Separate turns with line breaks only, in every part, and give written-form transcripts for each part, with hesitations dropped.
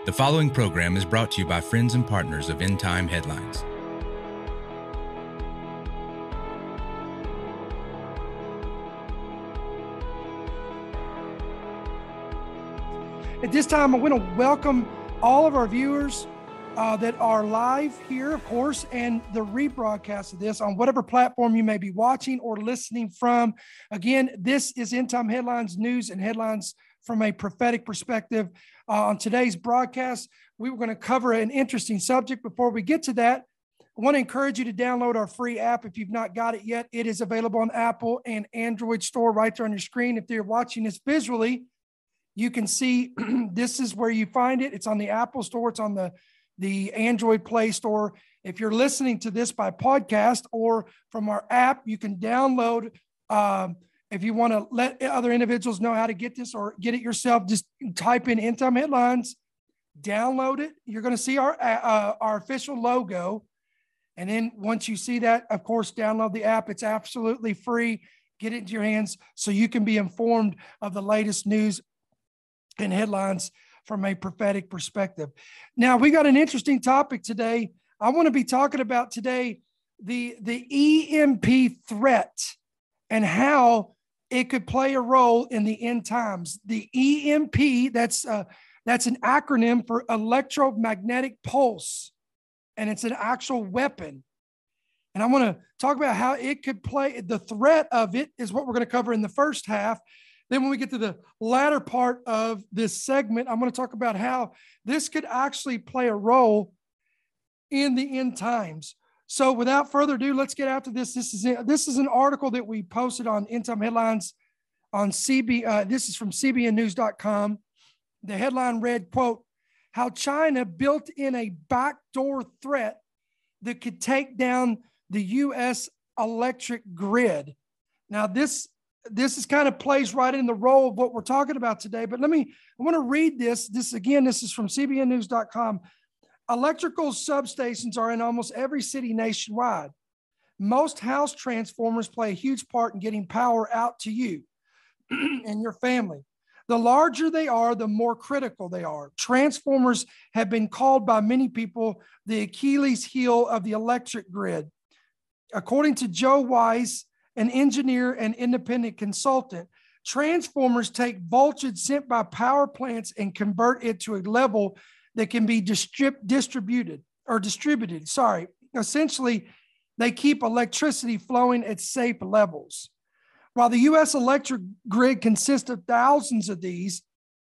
The following program is brought to you by friends and partners of End Time Headlines.
At this time, I want to welcome all of our viewers that are live here, of course, and the rebroadcast of this on whatever platform you may be watching or listening from. Again, this is End Time Headlines, news and headlines from a prophetic perspective. On today's broadcast, we were going to cover an interesting subject. Before we get to that, I want to encourage you to download our free app if you've not got it yet. It is available on Apple and Android store right there on your screen. If you're watching this visually, you can see this is where you find it. It's on the Apple store. It's on the Android Play Store. If you're listening to this by podcast or from our app, you can download. If you want to let other individuals know how to get this or get it yourself, just type in End Time Headlines, download it. You're going to see our official logo. And then once you see that, of course, download the app. It's absolutely free. Get it into your hands so you can be informed of the latest news and headlines from a prophetic perspective. Now, we got an interesting topic today. I want to be talking about today the EMP threat and how it could play a role in the end times. The EMP, that's an acronym for electromagnetic pulse, and it's an actual weapon. And I want to talk about how it could play. The threat of it is what we're going to cover in the first half. Then when we get to the latter part of this segment, I'm going to talk about how this could actually play a role in the end times. So without further ado, let's get after this. This is an article that we posted on End Time Headlines on CB. This is from CBNnews.com. The headline read, quote, "How China built in a backdoor threat that could take down the U.S. electric grid." Now, this is kind of plays right in the role of what we're talking about today. But I want to read this. This is from CBNnews.com. Electrical substations are in almost every city nationwide. Most house transformers play a huge part in getting power out to you and your family. The larger they are, the more critical they are. Transformers have been called by many people the Achilles heel of the electric grid. According to Joe Weiss, an engineer and independent consultant, transformers take voltage sent by power plants and convert it to a level that can be distributed. Essentially, they keep electricity flowing at safe levels. While the U.S. electric grid consists of thousands of these,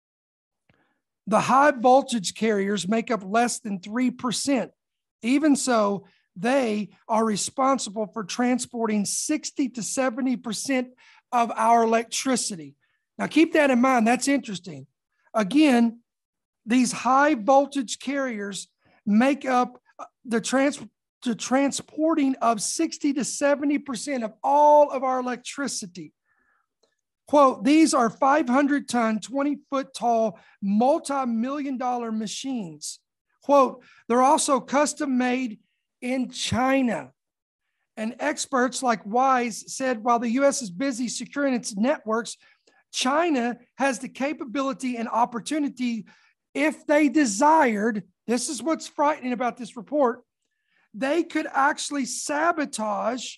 the high voltage carriers make up less than 3%. Even so, they are responsible for transporting 60 to 70% of our electricity. Now, keep that in mind. That's interesting. Again, these high voltage carriers make up the transporting of 60 to 70% of all of our electricity. Quote, "These are 500-ton, 20-foot tall, multi-million-dollar machines." Quote, "They're also custom made in China." And experts like Wise said, while the U.S. is busy securing its networks, China has the capability and opportunity, if they desired, this is what's frightening about this report, they could actually sabotage.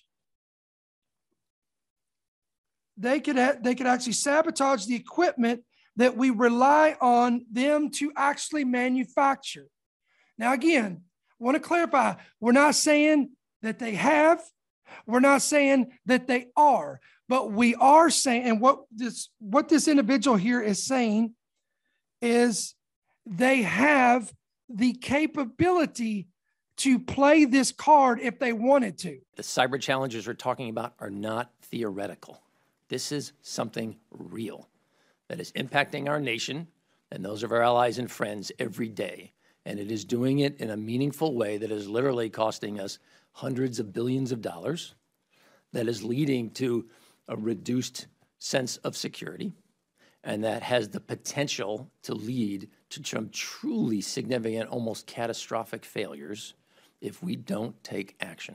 They could actually sabotage the equipment that we rely on them to actually manufacture. Now, again, I want to clarify, we're not saying that they have, we're not saying that they are, but we are saying, and what this individual here is saying is they have the capability to play this card if they wanted to.
The cyber challenges we're talking about are not theoretical. This is something real that is impacting our nation and those of our allies and friends every day. And it is doing it in a meaningful way that is literally costing us hundreds of billions of dollars, that is leading to a reduced sense of security, and that has the potential to lead to some truly significant, almost catastrophic failures if we don't take action.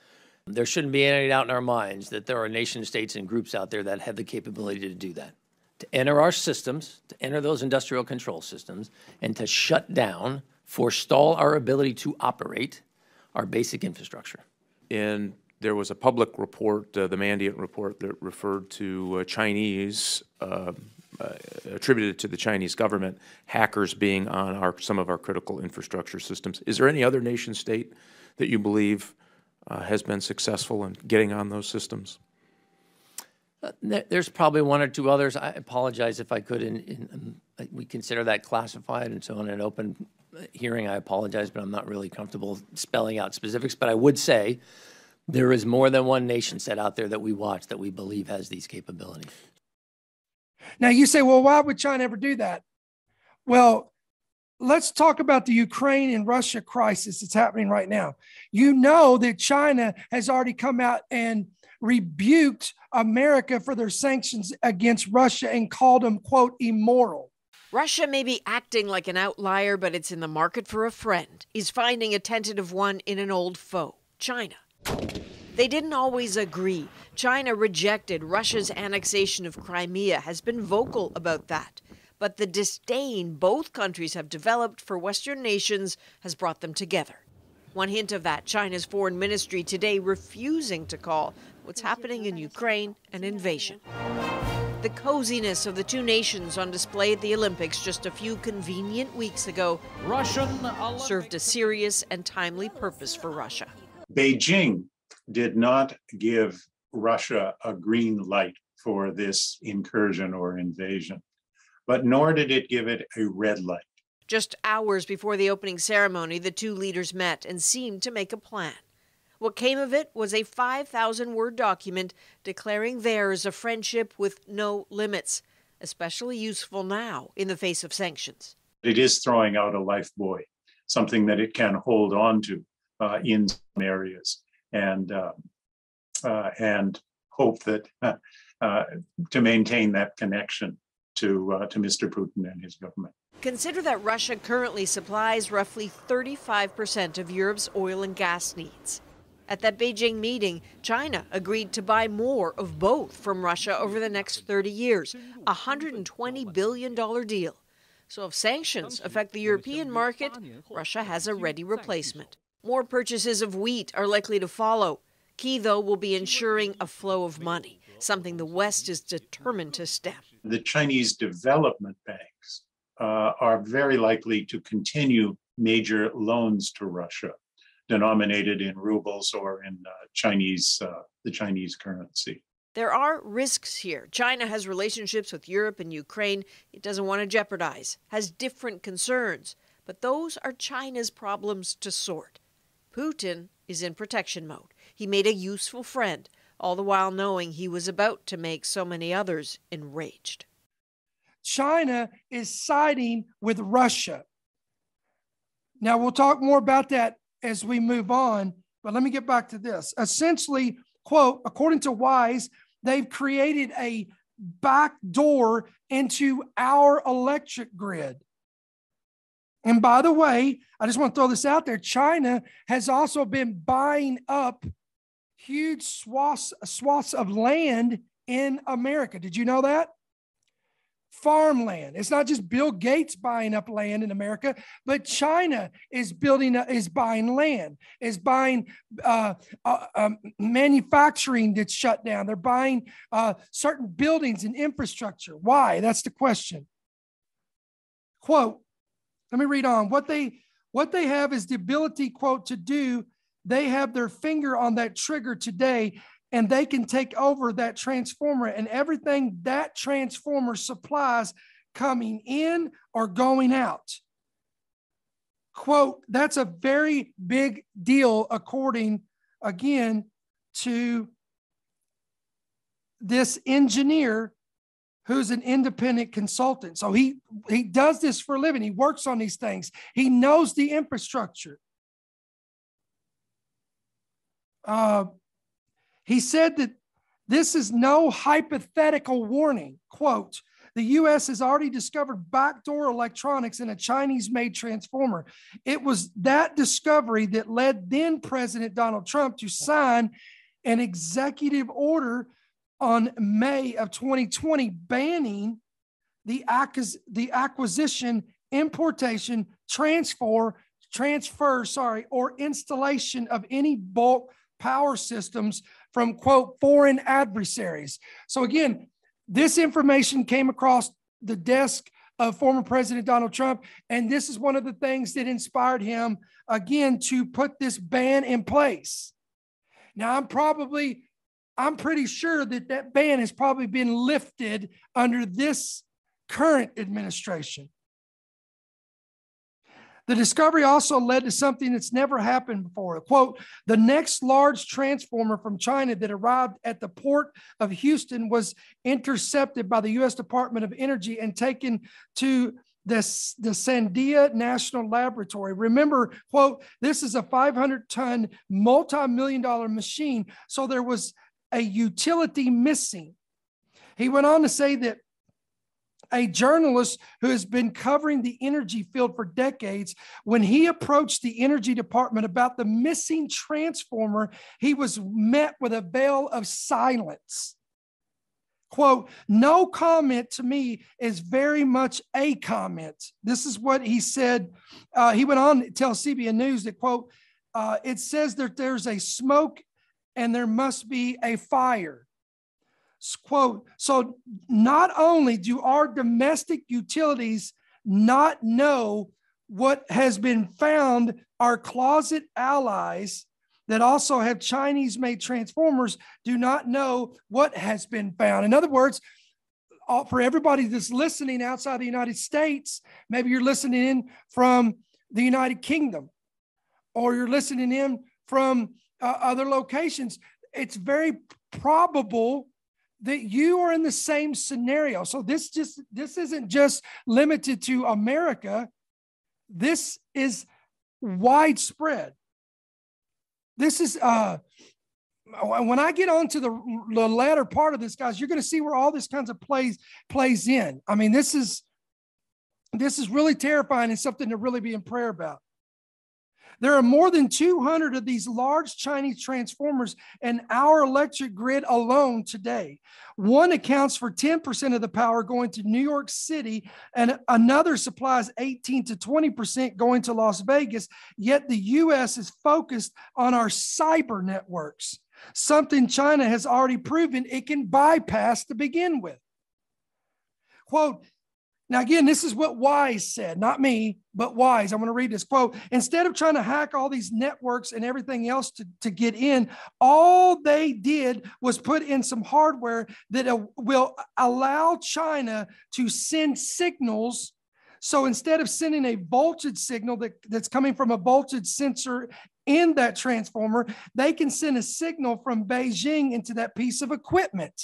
There shouldn't be any doubt in our minds that there are nation states and groups out there that have the capability to do that. to enter our systems, to enter those industrial control systems, and to shut down, forestall our ability to operate our basic infrastructure.
And there was a public report, the Mandiant report, that referred to Chinese, attributed to the Chinese government, hackers being on some of our critical infrastructure systems. Is there any other nation state that you believe has been successful in getting on those systems?
There's probably one or two others. I apologize if I could. We consider that classified, and so in an open hearing, I apologize, but I'm not really comfortable spelling out specifics. But I would say there is more than one nation set out there that we watch that we believe has these capabilities.
Now you say, well, why would China ever do that? Well, let's talk about the Ukraine and Russia crisis that's happening right now. You know that China has already come out and rebuked America for their sanctions against Russia and called them, quote, immoral.
Russia may be acting like an outlier, but it's in the market for a friend. Is finding a tentative one in an old foe, China. They didn't always agree. China rejected Russia's annexation of Crimea, has been vocal about that. But the disdain both countries have developed for Western nations has brought them together. One hint of that, China's foreign ministry today refusing to call what's happening in Ukraine an invasion. The coziness of the two nations on display at the Olympics just a few convenient weeks ago served a serious and timely purpose for Russia.
Beijing did not give Russia a green light for this incursion or invasion, but nor did it give it a red light.
Just hours before the opening ceremony, the two leaders met and seemed to make a plan. What came of it was a 5,000-word document declaring theirs a friendship with no limits, especially useful now in the face of sanctions.
It is throwing out a life buoy, something that it can hold on to in some areas, and hope that to maintain that connection to Mr. Putin and his government.
Consider that Russia currently supplies roughly 35% of Europe's oil and gas needs. At that Beijing meeting, China agreed to buy more of both from Russia over the next 30 years, a $120 billion deal. So if sanctions affect the European market, Russia has a ready replacement. More purchases of wheat are likely to follow. Key, though, will be ensuring a flow of money, something the West is determined to stem.
The Chinese development banks are very likely to continue major loans to Russia, denominated in rubles or in the Chinese currency.
There are risks here. China has relationships with Europe and Ukraine it doesn't want to jeopardize, has different concerns, but those are China's problems to sort. Putin is in protection mode. He made a useful friend, all the while knowing he was about to make so many others enraged.
China is siding with Russia. Now, we'll talk more about that as we move on, but let me get back to this. Essentially, quote, according to Wise, they've created a back door into our electric grid. And by the way, I just want to throw this out there. China has also been buying up huge swaths of land in America. Did you know that? Farmland. It's not just Bill Gates buying up land in America, but China is buying land, is buying manufacturing that's shut down. They're buying certain buildings and infrastructure. Why? That's the question. Quote, let me read on. What they have is the ability, quote, to do. They have their finger on that trigger today, and they can take over that transformer and everything that transformer supplies coming in or going out. Quote, that's a very big deal, according, again, to this engineer who's an independent consultant. So he does this for a living. He works on these things. He knows the infrastructure. He said that this is no hypothetical warning. Quote, the U.S. has already discovered backdoor electronics in a Chinese-made transformer. It was that discovery that led then President Donald Trump to sign an executive order on May of 2020 banning the acquisition, importation, transfer, or installation of any bulk power systems from, quote, foreign adversaries. So again, this information came across the desk of former President Donald Trump, and this is one of the things that inspired him, again, to put this ban in place. Now, I'm pretty sure that that ban has probably been lifted under this current administration. The discovery also led to something that's never happened before. Quote, the next large transformer from China that arrived at the port of Houston was intercepted by the U.S. Department of Energy and taken to the Sandia National Laboratory. Remember, quote, this is a 500-ton, multi-million-dollar machine, so there was a utility missing. He went on to say that a journalist who has been covering the energy field for decades, when he approached the Energy Department about the missing transformer, he was met with a veil of silence. Quote, no comment to me is very much a comment. This is what he said. He went on to tell CBN News that, quote, it says that there's a smoke and there must be a fire. Quote, so not only do our domestic utilities not know what has been found, our closet allies that also have Chinese-made transformers do not know what has been found. In other words, for everybody that's listening outside the United States, maybe you're listening in from the United Kingdom, or you're listening in from other locations, it's very probable that you are in the same scenario. So this isn't just limited to America. This is widespread. This is when I get on to the latter part of this, guys, you're going to see where all this kinds of plays in. I mean, this is really terrifying and something to really be in prayer about. There are more than 200 of these large Chinese transformers in our electric grid alone today. One accounts for 10% of the power going to New York City, and another supplies 18 to 20% going to Las Vegas. Yet the U.S. is focused on our cyber networks, something China has already proven it can bypass to begin with. Quote, now, again, this is what Wise said, not me, but Wise. I want to read this quote. Instead of trying to hack all these networks and everything else to get in, all they did was put in some hardware that will allow China to send signals. So instead of sending a voltage signal that's coming from a voltage sensor in that transformer, they can send a signal from Beijing into that piece of equipment.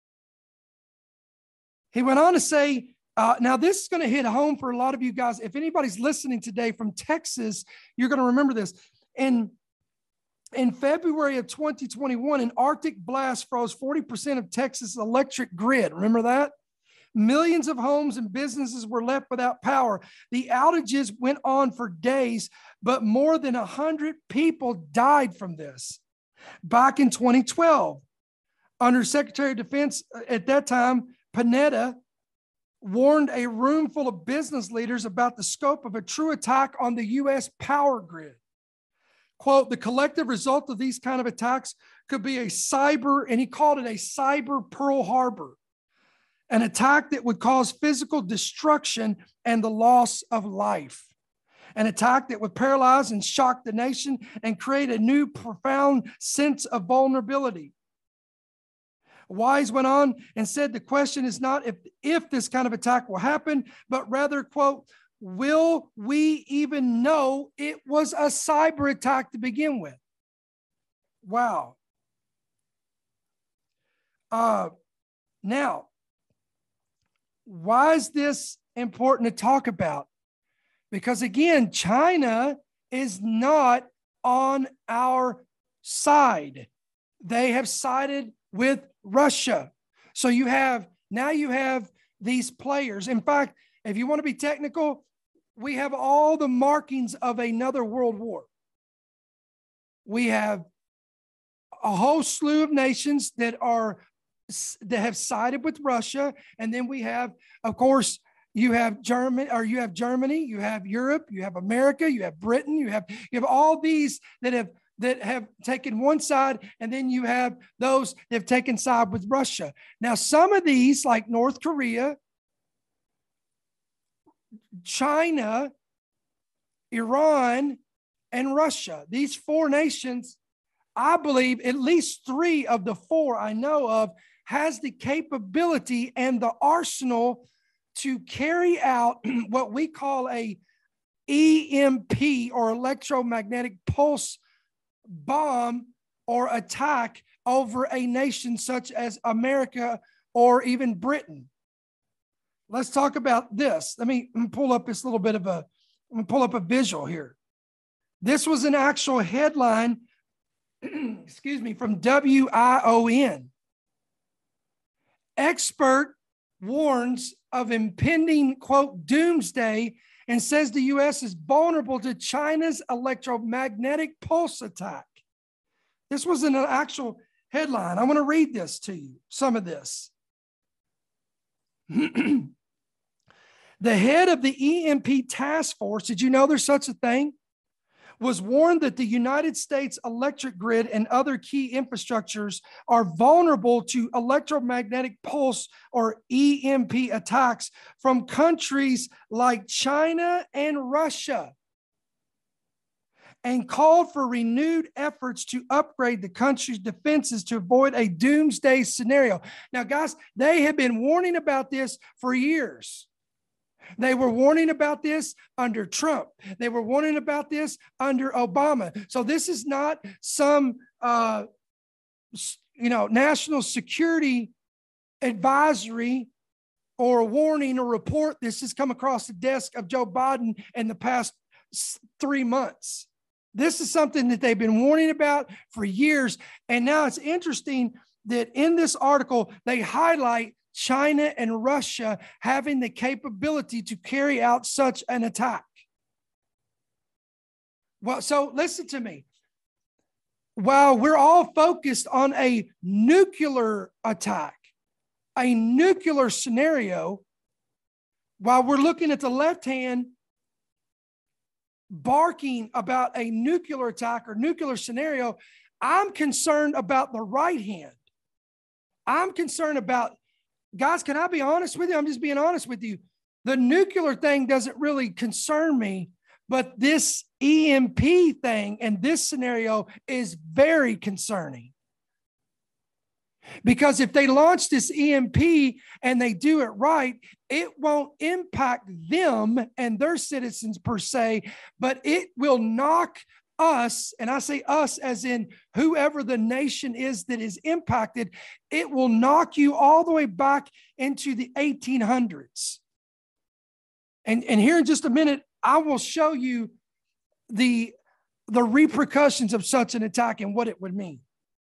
He went on to say, now, this is going to hit home for a lot of you guys. If anybody's listening today from Texas, you're going to remember this. In February of 2021, an Arctic blast froze 40% of Texas' electric grid. Remember that? Millions of homes and businesses were left without power. The outages went on for days, but more than 100 people died from this. Back in 2012, under Secretary of Defense at that time, Panetta, warned a room full of business leaders about the scope of a true attack on the U.S. power grid. Quote, the collective result of these kind of attacks could be a cyber, and he called it a cyber Pearl Harbor, an attack that would cause physical destruction and the loss of life, an attack that would paralyze and shock the nation and create a new profound sense of vulnerability. Wise went on and said the question is not if this kind of attack will happen, but rather, quote, will we even know it was a cyber attack to begin with? Wow. Now, why is this important to talk about? Because again, China is not on our side. They have sided with Russia. So you have these players. In fact, if you want to be technical, we have all the markings of another world war. We have a whole slew of nations that are that have sided with Russia. And then we have, of course, you have Germany, you have Europe, you have America, you have Britain, you have all these that have taken one side, and then you have those that have taken side with Russia. Now, some of these, like North Korea, China, Iran, and Russia, these four nations, I believe at least 3 of the 4 I know of has the capability and the arsenal to carry out what we call a EMP, or electromagnetic pulse bomb, or attack over a nation such as America or even Britain. Let's talk about this. Let me pull up this little bit of I'm gonna pull up a visual here. This was an actual headline, excuse me, from WION. Expert warns of impending, quote, doomsday, and says the U.S. is vulnerable to China's electromagnetic pulse attack. This was an actual headline. I want to read this to you, some of this. The head of the EMP task force, did you know there's such a thing? Was warned that the United States electric grid and other key infrastructures are vulnerable to electromagnetic pulse, or EMP, attacks from countries like China and Russia, and called for renewed efforts to upgrade the country's defenses to avoid a doomsday scenario. Now, guys, they have been warning about this for years. They were warning about this under Trump. They were warning about this under Obama. So this is not some, national security advisory or a warning or report. This has come across the desk of Joe Biden in the past 3 months. This is something that they've been warning about for years. And now it's interesting that in this article, they highlight China and Russia having the capability to carry out such an attack. Well, so listen to me. While we're all focused on a nuclear attack, a nuclear scenario, while we're looking at the left hand barking about a nuclear attack or nuclear scenario, I'm concerned about the right hand. I'm concerned about, guys, can I be honest with you? I'm just being honest with you. The nuclear thing doesn't really concern me, but this EMP thing and this scenario is very concerning. Because if they launch this EMP and they do it right, it won't impact them and their citizens per se, but it will knock us, and I say us as in whoever the nation is that is impacted, it will knock you all the way back into the 1800s. And here in just a minute, I will show you the repercussions of such an attack and what it would mean.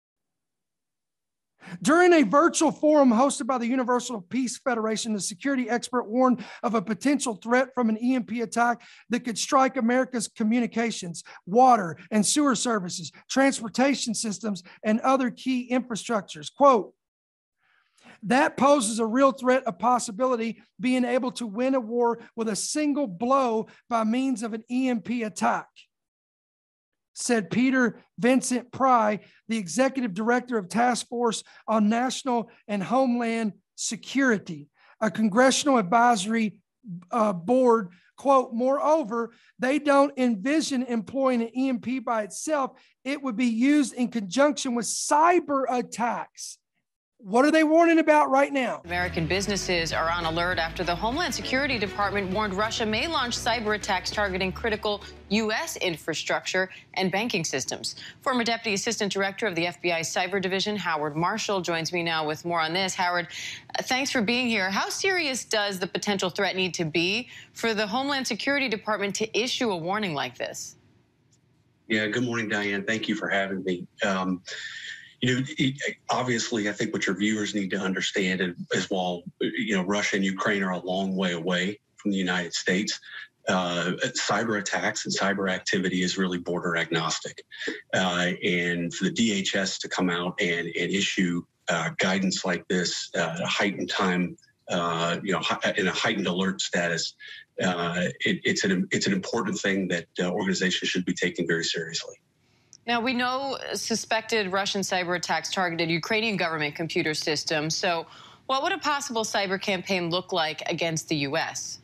During a virtual forum hosted by the Universal Peace Federation, the security expert warned of a potential threat from an EMP attack that could strike America's communications, water and sewer services, transportation systems, and other key infrastructures. Quote, that poses a real threat of possibility being able to win a war with a single blow by means of an EMP attack, said Peter Vincent Pry, the executive director of Task Force on National and Homeland Security, a congressional advisory board. Quote, moreover, they don't envision employing an EMP by itself. It would be used in conjunction with cyber attacks. What are they warning about right now?
American businesses are on alert after the Homeland Security Department warned Russia may launch cyber attacks targeting critical U.S. infrastructure and banking systems. Former Deputy Assistant Director of the FBI Cyber Division, Howard Marshall, joins me now with more on this. Howard, thanks for being here. How serious does the potential threat need to be for the Homeland Security Department to issue a warning like this?
Yeah, good morning, Diane. Thank you for having me. Obviously, I think what your viewers need to understand is while, Russia and Ukraine are a long way away from the United States, cyber attacks and cyber activity is really border agnostic. And for the DHS to come out and issue guidance like this at a heightened time, in a heightened alert status, it's an important thing that organizations should be taking very seriously.
Now, we know suspected Russian cyber attacks targeted Ukrainian government computer systems. So what would a possible cyber campaign look like against the U.S.?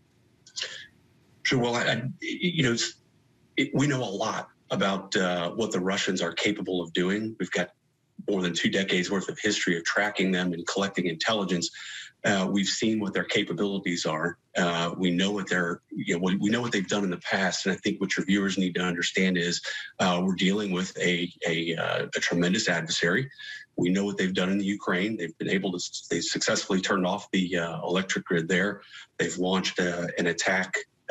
Sure. Well, we know a lot about what the Russians are capable of doing. We've got more than 2 decades worth of history of tracking them and collecting intelligence. We've seen what their capabilities are. We know what we know what they've done in the past. And I think what your viewers need to understand is we're dealing with a tremendous adversary. We know what they've done in the Ukraine. They've successfully turned off the electric grid there. They've launched an attack.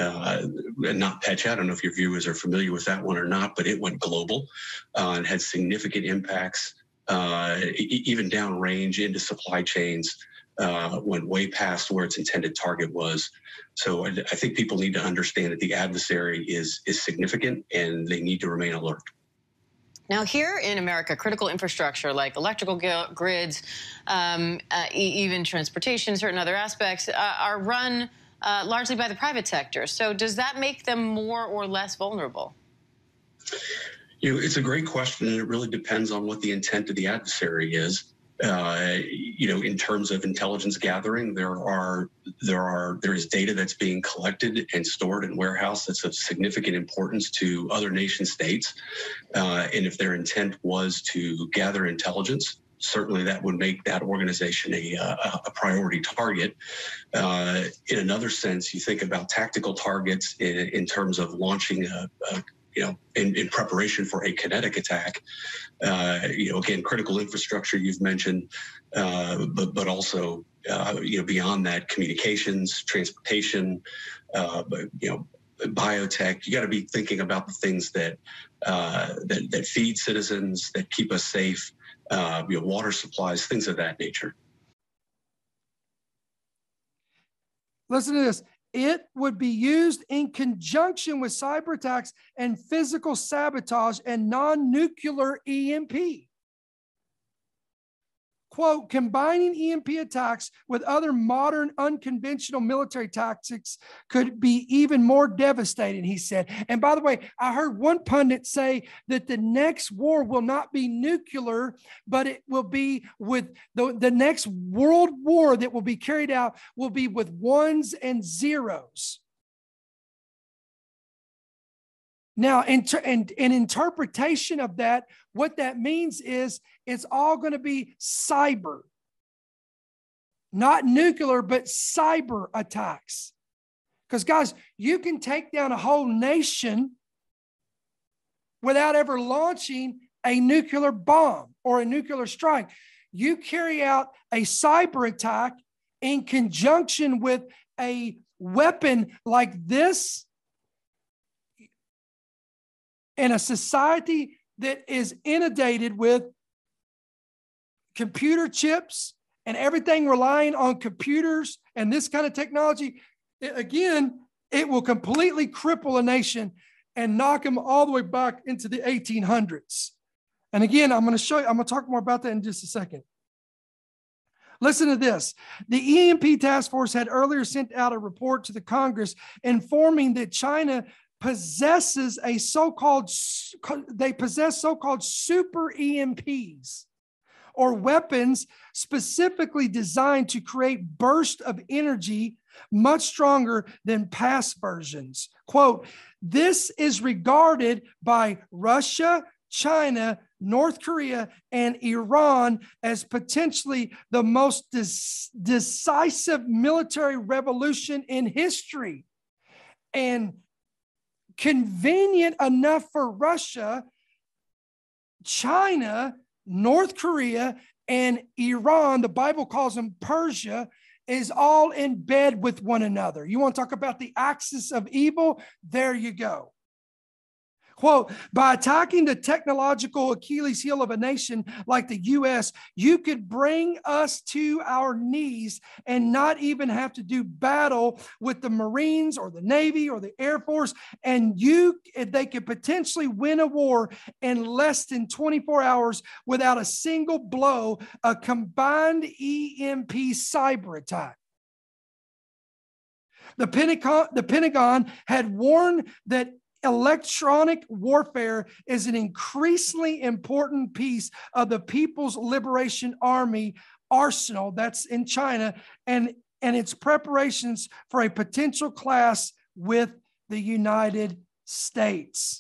Not Petya. I don't know if your viewers are familiar with that one or not, but it went global and had significant impacts, even downrange into supply chains, went way past where its intended target was. So I think people need to understand that the adversary is significant and they need to remain alert.
Now, here in America, critical infrastructure like electrical grids, even transportation, certain other aspects are run largely by the private sector. So does that make them more or less vulnerable?
It's a great question, and it really depends on what the intent of the adversary is. In terms of intelligence gathering, there is data that's being collected and stored in warehouse that's of significant importance to other nation states. And if their intent was to gather intelligence, certainly that would make that organization a priority target. In another sense, you think about tactical targets in terms of launching in preparation for a kinetic attack. Again, critical infrastructure you've mentioned, but also beyond that, communications, transportation, biotech. You got to be thinking about the things that feed citizens, that keep us safe. Water supplies, things of that nature.
Listen to this. It would be used in conjunction with cyber attacks and physical sabotage and non-nuclear EMP. Quote, combining EMP attacks with other modern unconventional military tactics could be even more devastating, he said. And by the way, I heard one pundit say that the next war will not be nuclear, but it will be with the next world war that will be carried out will be with ones and zeros. Now, in interpretation of that, what that means is it's all going to be cyber, not nuclear, but cyber attacks. Because, guys, you can take down a whole nation without ever launching a nuclear bomb or a nuclear strike. You carry out a cyber attack in conjunction with a weapon like this, in a society that is inundated with computer chips and everything relying on computers and this kind of technology, it will completely cripple a nation and knock them all the way back into the 1800s. And again, I'm going to talk more about that in just a second. Listen to this. The EMP task force had earlier sent out a report to the Congress informing that China possesses so-called super EMPs, or weapons specifically designed to create bursts of energy much stronger than past versions. Quote, this is regarded by Russia, China, North Korea, and Iran as potentially the most decisive military revolution in history. And convenient enough for Russia, China, North Korea, and Iran, the Bible calls them Persia, is all in bed with one another. You want to talk about the axis of evil? There you go. Quote, by attacking the technological Achilles heel of a nation like the U.S., you could bring us to our knees and not even have to do battle with the Marines or the Navy or the Air Force. And they could potentially win a war in less than 24 hours without a single blow, a combined EMP cyber attack. The Pentagon had warned that electronic warfare is an increasingly important piece of the People's Liberation Army arsenal that's in China and its preparations for a potential clash with the United States.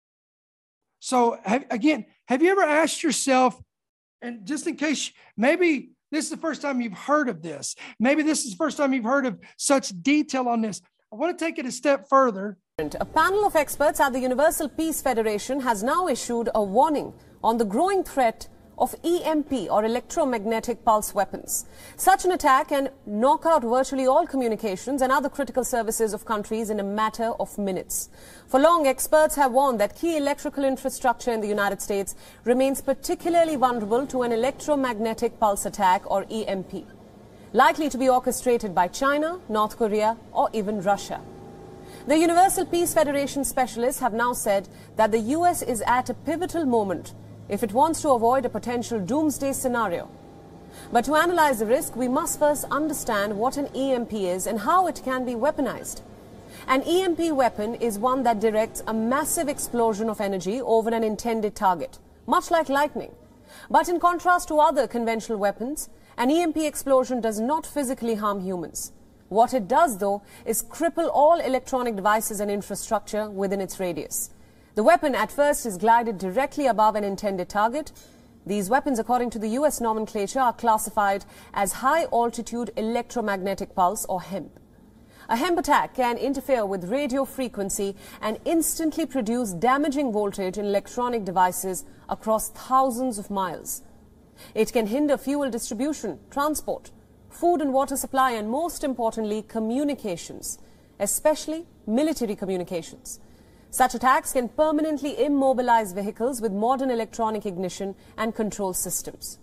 So again, have you ever asked yourself, and just in case, maybe this is the first time you've heard of this, maybe this is the first time you've heard of such detail on this, I want to take it a step further.
A panel of experts at the Universal Peace Federation has now issued a warning on the growing threat of EMP or electromagnetic pulse weapons. Such an attack can knock out virtually all communications and other critical services of countries in a matter of minutes. For long, experts have warned that key electrical infrastructure in the United States remains particularly vulnerable to an electromagnetic pulse attack or EMP, likely to be orchestrated by China, North Korea, or even Russia. The Universal Peace Federation specialists have now said that the US is at a pivotal moment if it wants to avoid a potential doomsday scenario. But to analyze the risk, we must first understand what an EMP is and how it can be weaponized. An EMP weapon is one that directs a massive explosion of energy over an intended target, much like lightning. But in contrast to other conventional weapons, an EMP explosion does not physically harm humans. What it does, though, is cripple all electronic devices and infrastructure within its radius. The weapon at first is glided directly above an intended target. These weapons, according to the US nomenclature, are classified as high-altitude electromagnetic pulse or HEMP. A HEMP attack can interfere with radio frequency and instantly produce damaging voltage in electronic devices across thousands of miles. It can hinder fuel distribution, transport, food and water supply, and most importantly, communications, especially military communications. Such attacks can permanently immobilize vehicles with modern electronic ignition and control systems.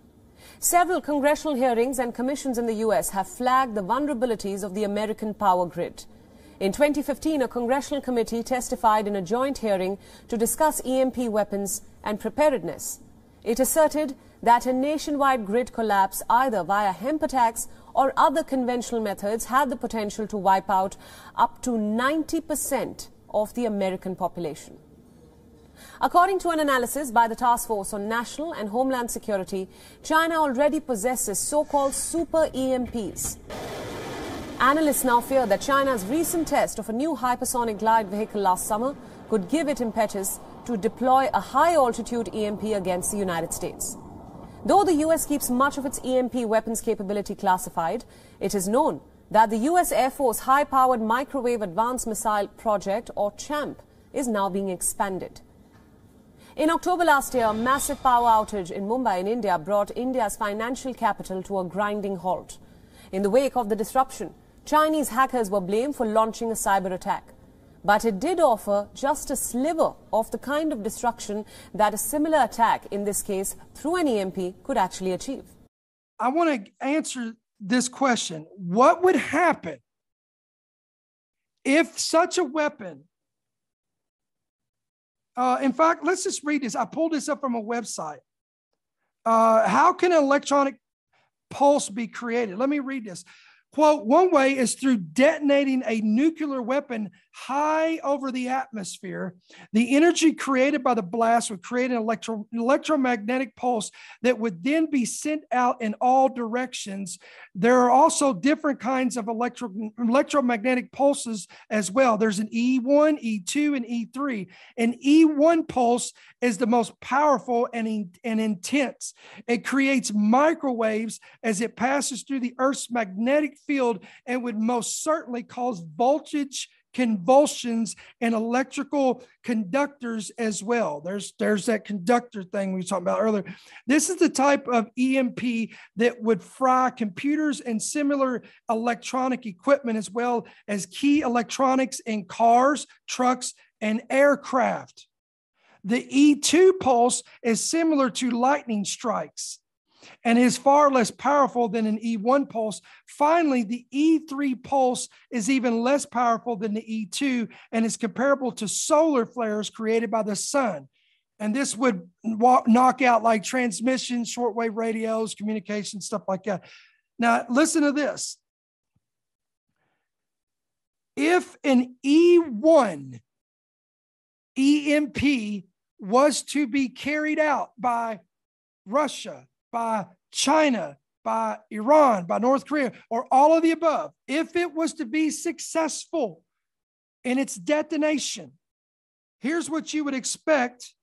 Several congressional hearings and commissions in the US have flagged the vulnerabilities of the American power grid. In 2015, a congressional committee testified in a joint hearing to discuss EMP weapons and preparedness. It asserted that a nationwide grid collapse, either via HEMP attacks or other conventional methods, had the potential to wipe out up to 90% of the American population. According to an analysis by the Task Force on National and Homeland Security, China already possesses so-called super EMPs. Analysts now fear that China's recent test of a new hypersonic glide vehicle last summer could give it impetus to deploy a high-altitude EMP against the United States. Though the US keeps much of its EMP weapons capability classified, it is known that the US Air Force High-Powered Microwave Advanced Missile Project, or CHAMP, is now being expanded. In October last year, a massive power outage in Mumbai in India brought India's financial capital to a grinding halt. In the wake of the disruption, Chinese hackers were blamed for launching a cyber attack. But it did offer just a sliver of the kind of destruction that a similar attack, in this case through an EMP, could actually achieve.
I want to answer this question. What would happen if such a weapon, in fact, let's just read this. I pulled this up from a website. How can an electronic pulse be created? Let me read this. Quote, one way is through detonating a nuclear weapon high over the atmosphere. The energy created by the blast would create an electromagnetic pulse that would then be sent out in all directions. There are also different kinds of electromagnetic pulses as well. There's an E1, E2, and E3. An E1 pulse is the most powerful and intense. It creates microwaves as it passes through the Earth's magnetic field and would most certainly cause voltage convulsions and electrical conductors as well. There's that conductor thing we were talking about earlier. This is the type of EMP that would fry computers and similar electronic equipment, as well as key electronics in cars, trucks, and aircraft. The E2 pulse is similar to lightning strikes and is far less powerful than an E1 pulse. Finally, the E3 pulse is even less powerful than the E2 and is comparable to solar flares created by the sun. And this would knock out like transmission, shortwave radios, communication, stuff like that. Now, listen to this. If an E1 EMP was to be carried out by Russia, by China, by Iran, by North Korea, or all of the above, if it was to be successful in its detonation, here's what you would expect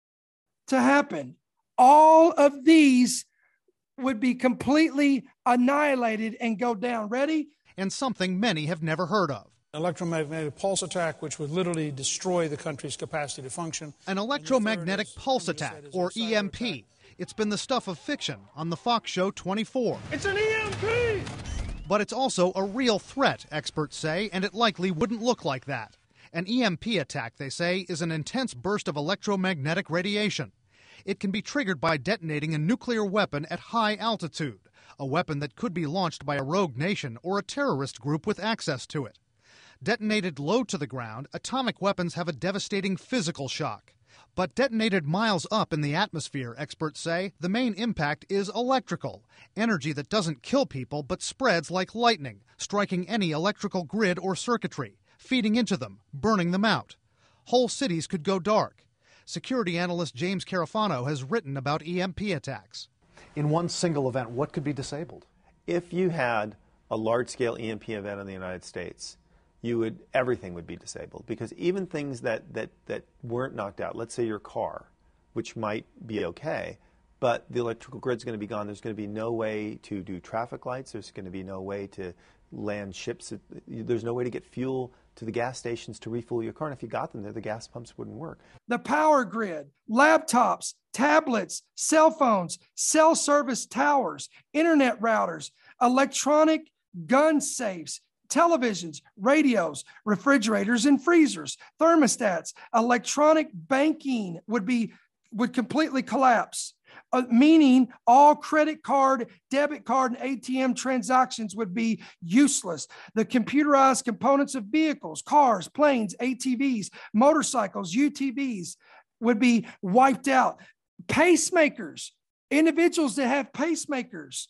to happen. All of these would be completely annihilated and go down. Ready?
And something many have never heard of.
Electromagnetic pulse attack, which would literally destroy the country's capacity to function.
An electromagnetic pulse attack, or EMP. It's been the stuff of fiction on the Fox show 24.
It's an EMP!
But it's also a real threat, experts say, and it likely wouldn't look like that. An EMP attack, they say, is an intense burst of electromagnetic radiation. It can be triggered by detonating a nuclear weapon at high altitude, a weapon that could be launched by a rogue nation or a terrorist group with access to it. Detonated low to the ground, atomic weapons have a devastating physical shock. But detonated miles up in the atmosphere, experts say, the main impact is electrical, energy that doesn't kill people but spreads like lightning, striking any electrical grid or circuitry, feeding into them, burning them out. Whole cities could go dark. Security analyst James Carafano has written about EMP attacks.
In one single event, what could be disabled?
If you had a large-scale EMP event in the United States, everything would be disabled, because even things that weren't knocked out, let's say your car, which might be okay, but the electrical grid's going to be gone. There's going to be no way to do traffic lights. There's going to be no way to land ships. There's no way to get fuel to the gas stations to refuel your car. And if you got them there, the gas pumps wouldn't work.
The power grid, laptops, tablets, cell phones, cell service towers, internet routers, electronic gun safes, televisions, radios, refrigerators and freezers, thermostats, electronic banking would completely collapse, meaning all credit card, debit card, and ATM transactions would be useless. The computerized components of vehicles, cars, planes, ATVs, motorcycles, UTVs would be wiped out. Pacemakers, individuals that have pacemakers,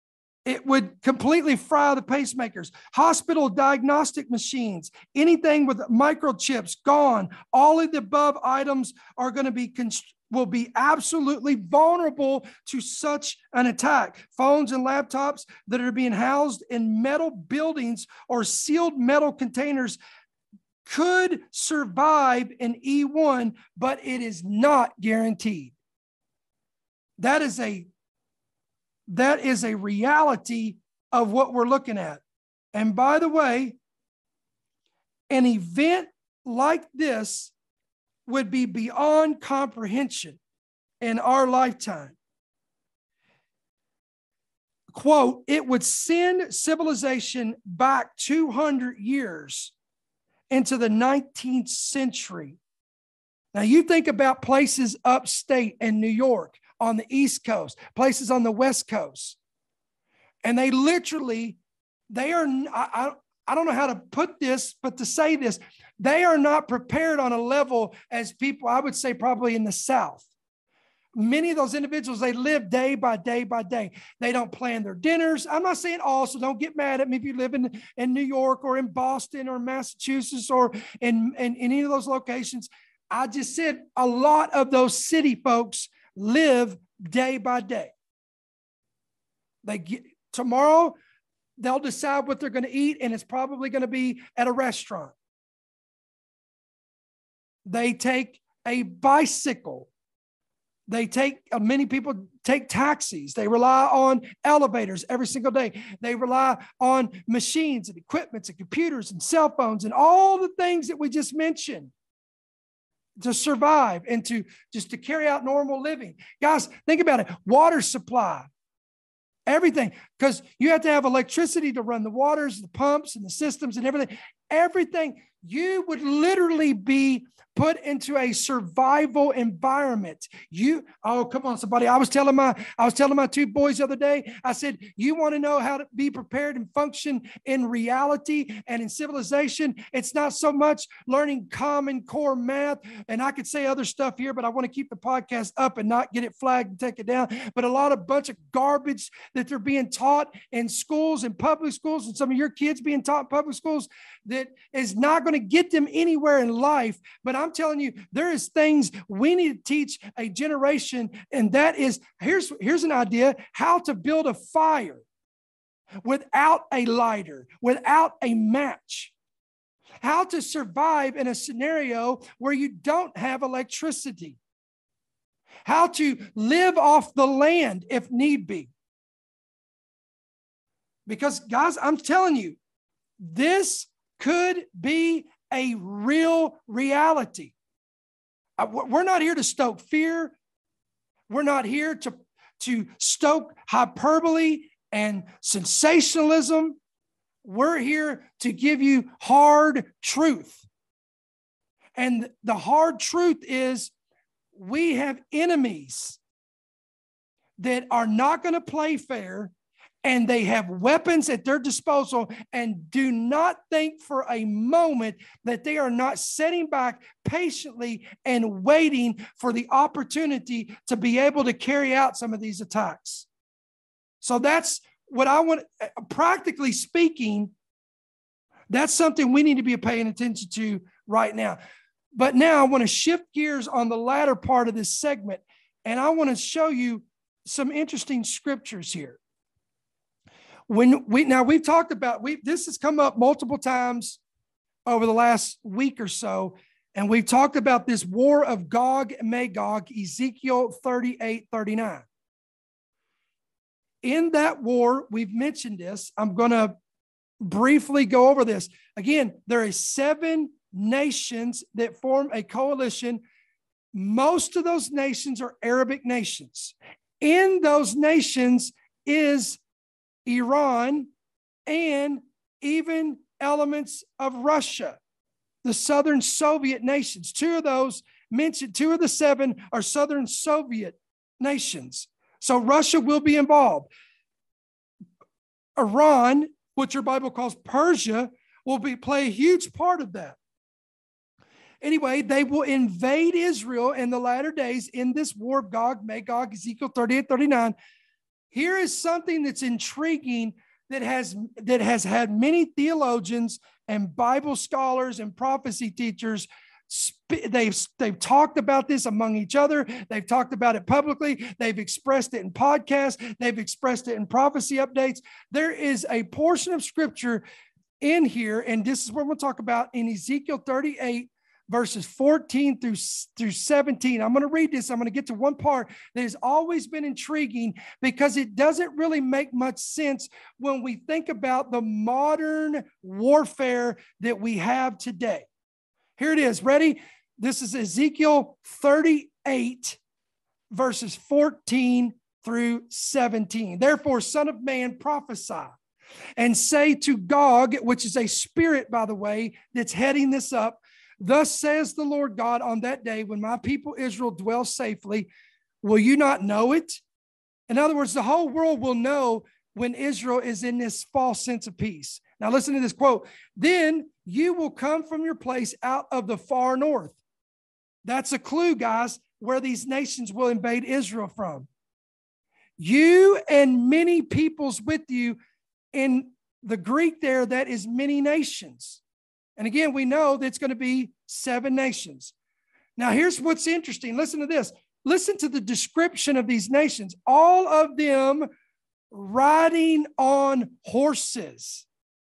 it would completely fry the pacemakers. Hospital diagnostic machines, anything with microchips, gone. All of the above items are going to will be absolutely vulnerable to such an attack. Phones and laptops that are being housed in metal buildings or sealed metal containers could survive an E1, but it is not guaranteed. That is a reality of what we're looking at. And by the way, an event like this would be beyond comprehension in our lifetime. Quote, it would send civilization back 200 years into the 19th century. Now you think about places upstate in New York, on the East Coast, places on the West Coast. And they literally, I don't know how to put this, but to say this, they are not prepared on a level as people, I would say probably in the South. Many of those individuals, they live day by day by day. They don't plan their dinners. I'm not saying all, so don't get mad at me if you live in New York or in Boston or Massachusetts or in any of those locations. I just said a lot of those city folks live day by day. Tomorrow, they'll decide what they're going to eat, and it's probably going to be at a restaurant. They take a bicycle. Many people take taxis. They rely on elevators every single day. They rely on machines and equipment and computers and cell phones and all the things that we just mentioned to survive and to carry out normal living. Guys, think about it. Water supply, everything, because you have to have electricity to run the waters, the pumps and the systems and everything. everything. You would literally be put into a survival environment. Oh, come on, somebody. I was telling my two boys the other day, I said, you want to know how to be prepared and function in reality and in civilization? It's not so much learning Common Core math, and I could say other stuff here, but I want to keep the podcast up and not get it flagged and take it down. But a bunch of garbage that they're being taught in schools, in public schools, and some of your kids being taught in public schools that is not going to get them anywhere in life. But I'm telling you, there is things we need to teach a generation, and that is, here's an idea: how to build a fire without a lighter, without a match. How to survive in a scenario where you don't have electricity. How to live off the land if need be. Because, guys, I'm telling you, this could be a real reality. We're not here to stoke fear. We're not here to stoke hyperbole and sensationalism. We're here to give you hard truth. And the hard truth is we have enemies that are not going to play fair, and they have weapons at their disposal, and do not think for a moment that they are not sitting back patiently and waiting for the opportunity to be able to carry out some of these attacks. So that's what I want, practically speaking, that's something we need to be paying attention to right now. But now I want to shift gears on the latter part of this segment, and I want to show you some interesting scriptures here. We've talked about, this has come up multiple times over the last week or so, and we've talked about this war of Gog and Magog, Ezekiel 38:39. In that war, we've mentioned this. I'm going to briefly go over this. Again, there are 7 nations that form a coalition. Most of those nations are Arabic nations. In those nations is Iran and even elements of Russia, the Southern Soviet nations. 2 of those mentioned, 2 of the 7 are Southern Soviet nations. So Russia will be involved. Iran, what your Bible calls Persia, will play a huge part of that. Anyway, they will invade Israel in the latter days in this war of Gog, Magog, Ezekiel 38:39. Here is something that's intriguing that has had many theologians and Bible scholars and prophecy teachers. They've talked about this among each other. They've talked about it publicly. They've expressed it in podcasts. They've expressed it in prophecy updates. There is a portion of scripture in here, and this is what we'll talk about in Ezekiel 38, verses 14 through 17. I'm going to read this. I'm going to get to one part that has always been intriguing because it doesn't really make much sense when we think about the modern warfare that we have today. Here it is. Ready? This is Ezekiel 38, verses 14 through 17. Therefore, son of man, prophesy and say to Gog, which is a spirit, by the way, that's heading this up, thus says the Lord God, on that day when my people Israel dwells safely, will you not know it? In other words, the whole world will know when Israel is in this false sense of peace. Now listen to this quote. Then you will come from your place out of the far north. That's a clue, guys, where these nations will invade Israel from. You and many peoples with you. In the Greek there, that is many nations. And again, we know that it's going to be 7 nations. Now, here's what's interesting. Listen to this. Listen to the description of these nations. All of them riding on horses.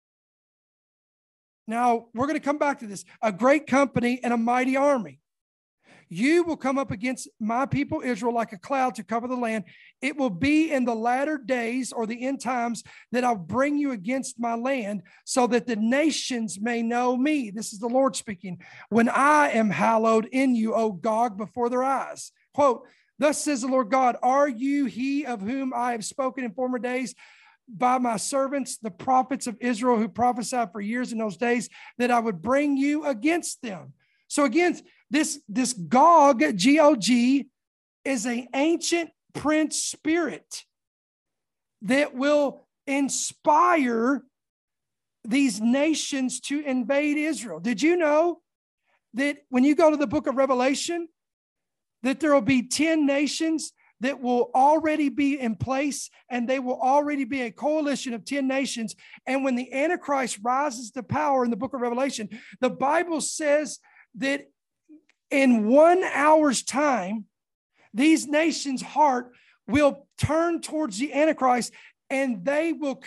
Now, we're going to come back to this. A great company and a mighty army. You will come up against my people Israel like a cloud to cover the land. It will be in the latter days or the end times that I'll bring you against my land so that the nations may know me. This is the Lord speaking. When I am hallowed in you, O Gog, before their eyes. Quote, thus says the Lord God, are you he of whom I have spoken in former days? by my servants, the prophets of Israel, who prophesied for years in those days, that I would bring you against them. So again, this Gog, G-O-G, is an ancient prince spirit that will inspire these nations to invade Israel. Did you know that when you go to the book of Revelation, that there will be 10 nations that will already be in place, and they will already be a coalition of 10 nations. And when the Antichrist rises to power in the book of Revelation, the Bible says that in 1 hour's time, these nations' heart will turn towards the Antichrist, and they will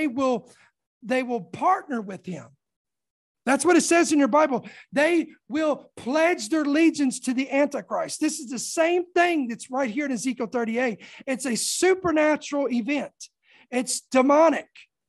partner with him. That's what it says in your Bible. They will pledge their allegiance to the Antichrist. This is the same thing that's right here in Ezekiel 38. It's a supernatural event. It's demonic.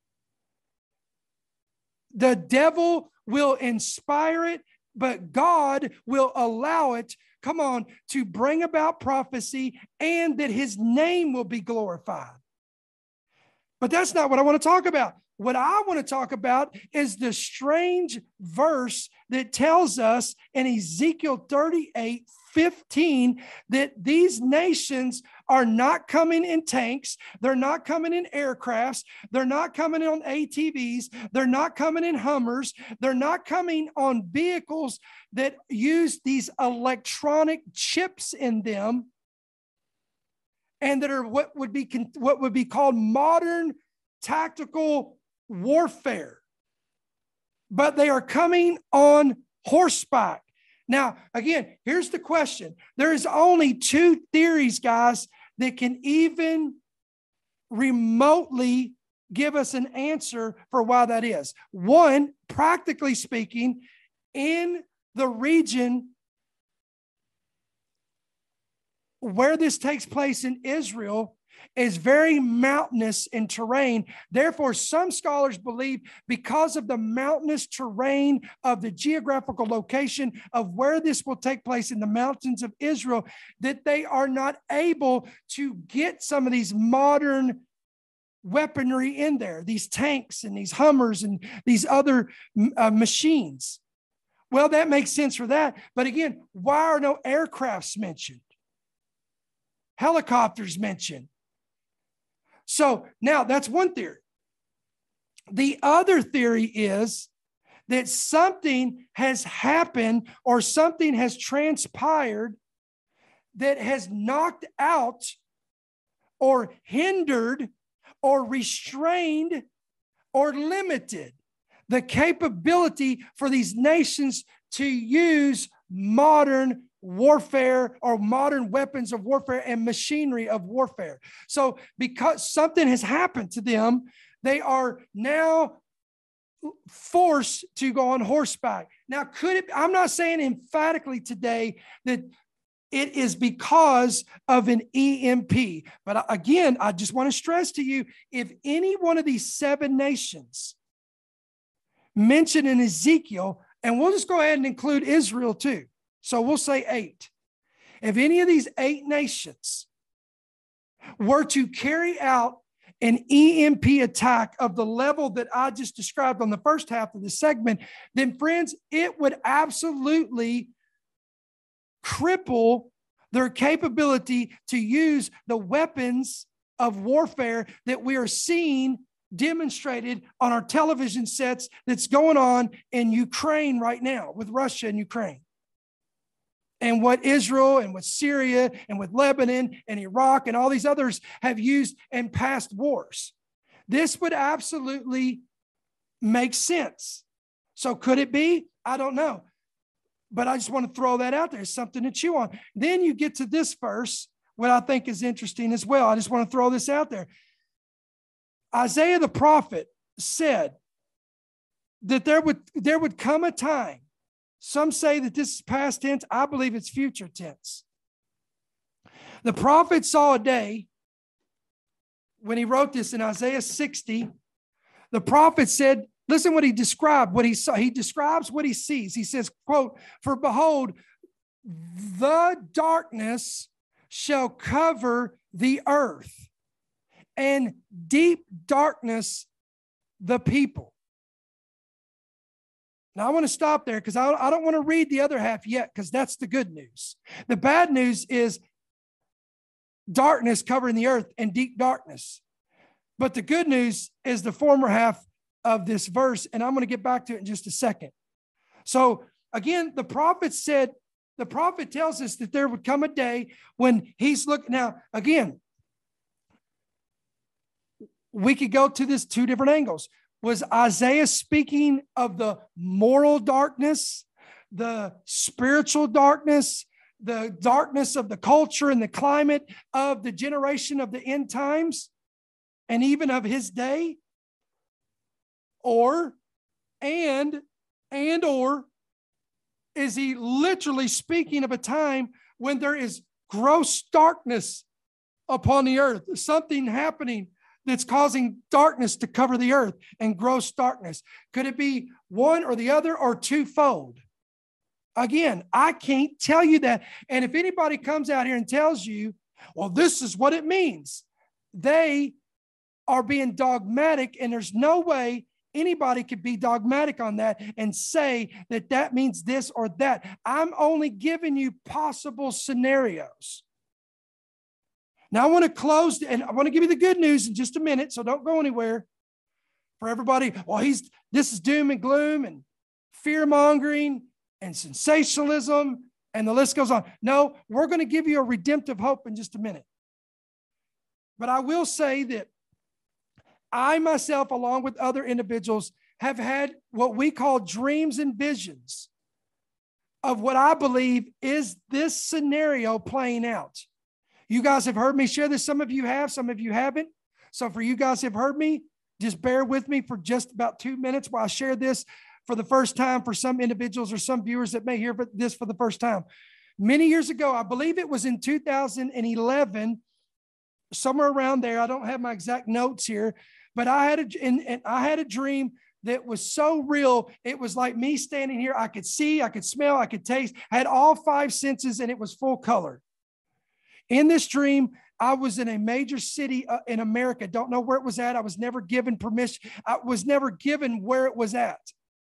The devil will inspire it, but God will allow it, come on, to bring about prophecy, and that his name will be glorified. But that's not what I want to talk about. What I want to talk about is the strange verse that tells us in Ezekiel 38:15 that these nations are not coming in tanks. They're not coming in aircrafts. They're not coming on ATVs. They're not coming in Hummers. They're not coming on vehicles that use these electronic chips in them and that are what would be called modern tactical warfare, but they are coming on horseback. Now, again, here's the question. There is only 2 theories, guys, that can even remotely give us an answer for why that is. One, practically speaking, in the region where this takes place in Israel, is very mountainous in terrain. Therefore, some scholars believe because of the mountainous terrain of the geographical location of where this will take place in the mountains of Israel, that they are not able to get some of these modern weaponry in there, these tanks and these Hummers and these other machines. Well, that makes sense for that. But again, why are no aircrafts mentioned? Helicopters mentioned. So now that's one theory. The other theory is that something has happened or something has transpired that has knocked out or hindered or restrained or limited the capability for these nations to use modern warfare or modern weapons of warfare and machinery of warfare. So because something has happened to them, they are now forced to go on horseback. Now, could it, I'm not saying emphatically today that it is because of an EMP, but again, I just want to stress to you, if any one of these 7 nations mentioned in Ezekiel, and we'll just go ahead and include Israel too. So we'll say 8. If any of these 8 nations were to carry out an EMP attack of the level that I just described on the first half of the segment, then friends, it would absolutely cripple their capability to use the weapons of warfare that we are seeing demonstrated on our television sets that's going on in Ukraine right now with Russia and Ukraine. And what Israel and what Syria and with Lebanon and Iraq and all these others have used in past wars. This would absolutely make sense. So could it be? I don't know. But I just want to throw that out there. It's something to chew on. Then you get to this verse, what I think is interesting as well. I just want to throw this out there. Isaiah the prophet said that there would come a time. Some say that this is past tense. I believe it's future tense. The prophet saw a day when he wrote this in Isaiah 60. The prophet said, listen what he described, what he saw. He describes what he sees. He says, quote, "For behold, the darkness shall cover the earth, and deep darkness the people. Now, I want to stop there because I don't want to read the other half yet, because that's the good news. The bad news is darkness covering the earth and deep darkness. But the good news is the former half of this verse, and I'm going to get back to it in just a second. So again, the prophet tells us that there would come a day when he's looking. Now, again, we could go to this two different angles. Was Isaiah speaking of the moral darkness, the spiritual darkness, the darkness of the culture and the climate of the generation of the end times, and even of his day? Or is he literally speaking of a time when there is gross darkness upon the earth? Something happening that's causing darkness to cover the earth and gross darkness. Could it be one or the other, or twofold? Again, I can't tell you that. And if anybody comes out here and tells you, well, this is what it means, they are being dogmatic, and there's no way anybody could be dogmatic on that and say that that means this or that. I'm only giving you possible scenarios. Now, I want to close, and I want to give you the good news in just a minute, so don't go anywhere. For everybody, well, this is doom and gloom and fear-mongering and sensationalism, and the list goes on. No, we're going to give you a redemptive hope in just a minute. But I will say that I myself, along with other individuals, have had what we call dreams and visions of what I believe is this scenario playing out. You guys have heard me share this. Some of you have, some of you haven't. So for you guys who have heard me, just bear with me for just about 2 minutes while I share this for the first time for some individuals or some viewers that may hear this for the first time. Many years ago, I believe it was in 2011, somewhere around there. I don't have my exact notes here, but I had a dream that was so real. It was like me standing here. I could see, I could smell, I could taste. I had all 5 senses, and it was full color. In this dream, I was in a major city in America. Don't know where it was at. I was never given permission. I was never given where it was at.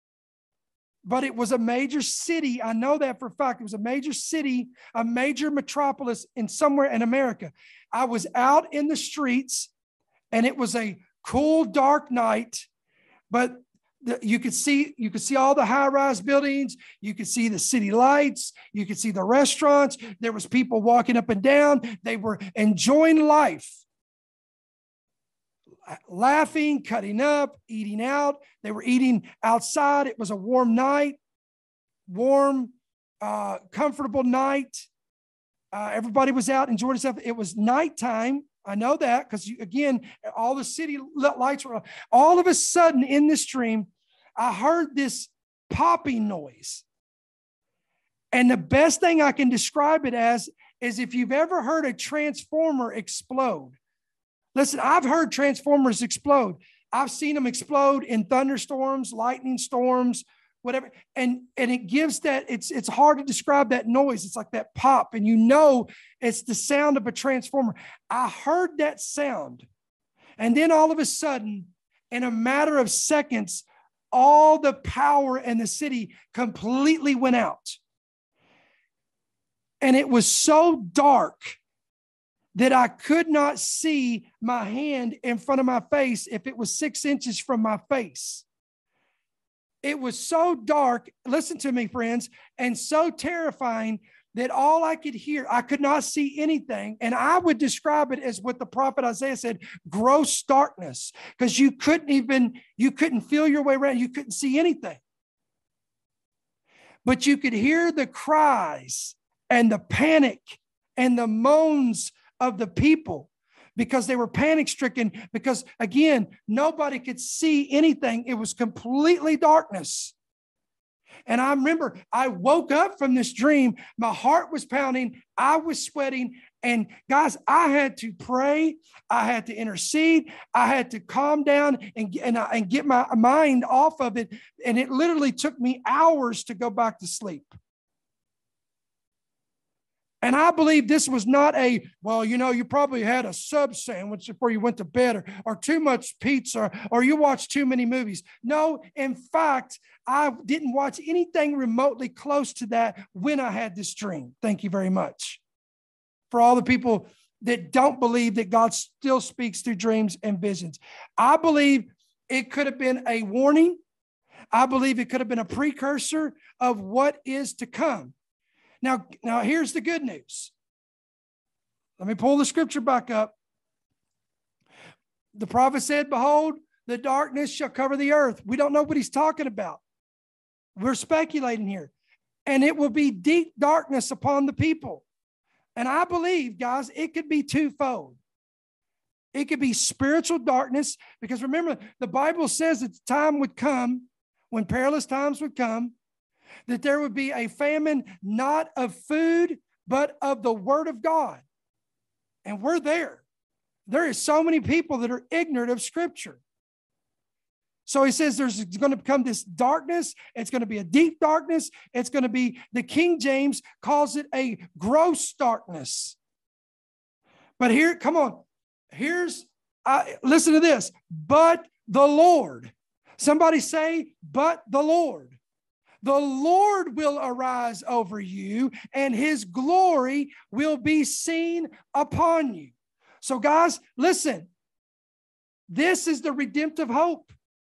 But it was a major city. I know that for a fact. It was a major city, a major metropolis in somewhere in America. I was out in the streets, and it was a cool, dark night, but you could see all the high-rise buildings. You could see the city lights. You could see the restaurants. There was people walking up and down. They were enjoying life, laughing, cutting up, eating out. They were eating outside. It was a warm night, comfortable night. Everybody was out enjoying themselves. It was nighttime. I know that because, again, all the city lights were on. All of a sudden in this dream, I heard this popping noise. And the best thing I can describe it as is if you've ever heard a transformer explode. Listen, I've heard transformers explode. I've seen them explode in thunderstorms, lightning storms, whatever. And it gives that, it's hard to describe that noise. It's like that pop, and you know it's the sound of a transformer. I heard that sound. And then all of a sudden, in a matter of seconds, all the power in the city completely went out. And it was so dark that I could not see my hand in front of my face if it was 6 inches from my face. It was so dark, listen to me, friends, and so terrifying that all I could hear, I could not see anything. And I would describe it as what the prophet Isaiah said, gross darkness, because you couldn't feel your way around. You couldn't see anything. But you could hear the cries and the panic and the moans of the people, because they were panic stricken, because again, nobody could see anything. It was completely darkness. And I remember I woke up from this dream. My heart was pounding. I was sweating. And guys, I had to pray. I had to intercede. I had to calm down and get my mind off of it. And it literally took me hours to go back to sleep. And I believe this was not a, well, you know, you probably had a sub sandwich before you went to bed, or too much pizza, or you watched too many movies. No, in fact, I didn't watch anything remotely close to that when I had this dream. Thank you very much. For all the people that don't believe that God still speaks through dreams and visions, I believe it could have been a warning. I believe it could have been a precursor of what is to come. Now here's the good news. Let me pull the scripture back up. The prophet said, behold, the darkness shall cover the earth. We don't know what he's talking about. We're speculating here. And it will be deep darkness upon the people. And I believe, guys, it could be twofold. It could be spiritual darkness, because remember, the Bible says that the time would come, when perilous times would come, that there would be a famine, not of food, but of the word of God. And we're there. There is so many people that are ignorant of scripture. So he says there's going to become this darkness. It's going to be a deep darkness. It's going to be, the King James calls it a gross darkness. But here, come on, listen to this. But the Lord, somebody say, but the Lord. The Lord will arise over you, and his glory will be seen upon you. So guys, listen, this is the redemptive hope.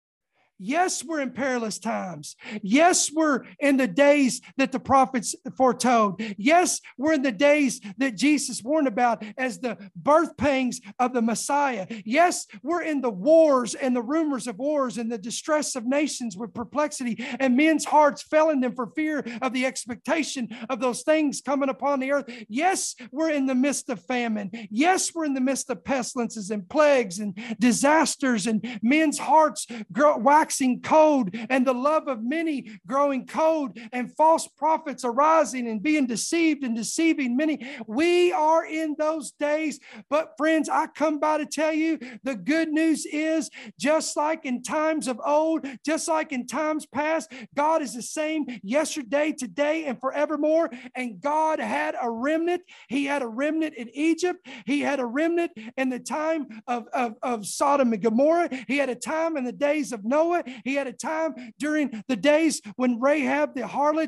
Yes, we're in perilous times. Yes, we're in the days that the prophets foretold. Yes, we're in the days that Jesus warned about as the birth pangs of the Messiah. Yes, we're in the wars and the rumors of wars and the distress of nations with perplexity, and men's hearts failing them for fear of the expectation of those things coming upon the earth. Yes, we're in the midst of famine. Yes, we're in the midst of pestilences and plagues and disasters, and men's hearts waxing cold, and the love of many growing cold, and false prophets arising and being deceived and deceiving many. We are in those days. But friends, I come by to tell you the good news is, just like in times of old, just like in times past, God is the same yesterday, today, and forevermore. And God had a remnant. He had a remnant in Egypt. He had a remnant in the time of Sodom and Gomorrah. He had a time in the days of Noah. He had a time during the days when Rahab the harlot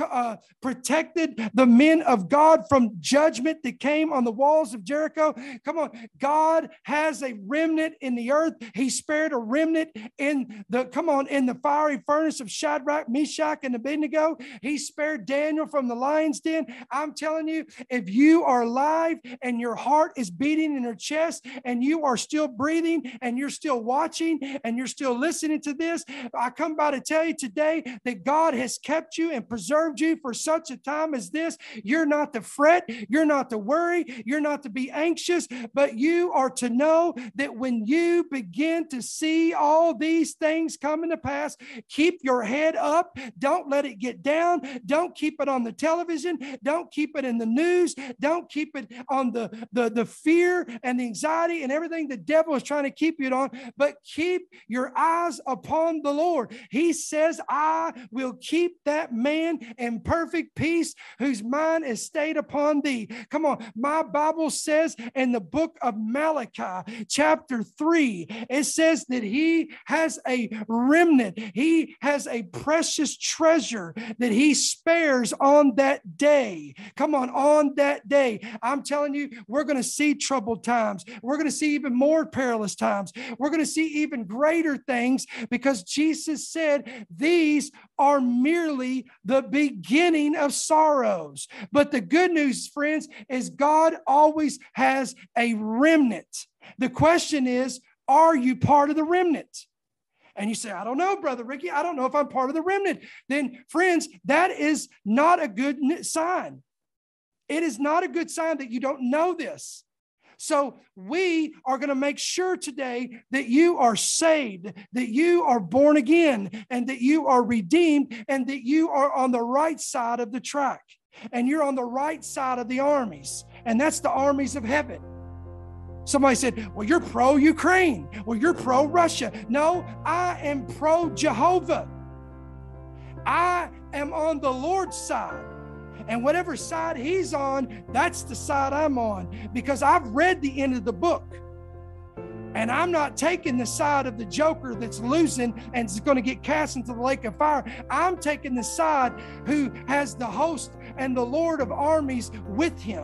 protected the men of God from judgment that came on the walls of Jericho. Come on, God has a remnant in the earth. He spared a remnant in the fiery furnace of Shadrach, Meshach, and Abednego. He spared Daniel from the lion's den. I'm telling you, if you are alive and your heart is beating in your chest, and you are still breathing, and you're still watching, and you're still listening to this, I come by to tell you today that God has kept you and preserved you for such a time as this. You're not to fret. You're not to worry. You're not to be anxious, but you are to know that when you begin to see all these things coming to pass, keep your head up. Don't let it get down. Don't keep it on the television. Don't keep it in the news. Don't keep it on the fear and the anxiety and everything the devil is trying to keep you on, but keep your eyes upon the Lord. He says, I will keep that man in perfect peace whose mind is stayed upon thee. Come on. My Bible says in the book of Malachi, chapter 3, it says that he has a remnant. He has a precious treasure that he spares on that day. Come on that day. I'm telling you, we're going to see troubled times. We're going to see even more perilous times. We're going to see even greater things, because Jesus said these are merely the beginning of sorrows. But the good news, friends, is God always has a remnant. The question is, are you part of the remnant? And you say, I don't know, Brother Ricky. I don't know if I'm part of the remnant. Then, friends, that is not a good sign. It is not a good sign that you don't know this. So we are going to make sure today that you are saved, that you are born again, and that you are redeemed, and that you are on the right side of the track, and you're on the right side of the armies, and that's the armies of heaven. Somebody said, well, you're pro-Ukraine. Well, you're pro-Russia. No, I am pro-Jehovah. I am on the Lord's side. And whatever side he's on, that's the side I'm on, because I've read the end of the book. And I'm not taking the side of the joker that's losing and is going to get cast into the lake of fire. I'm taking the side who has the host and the Lord of armies with him.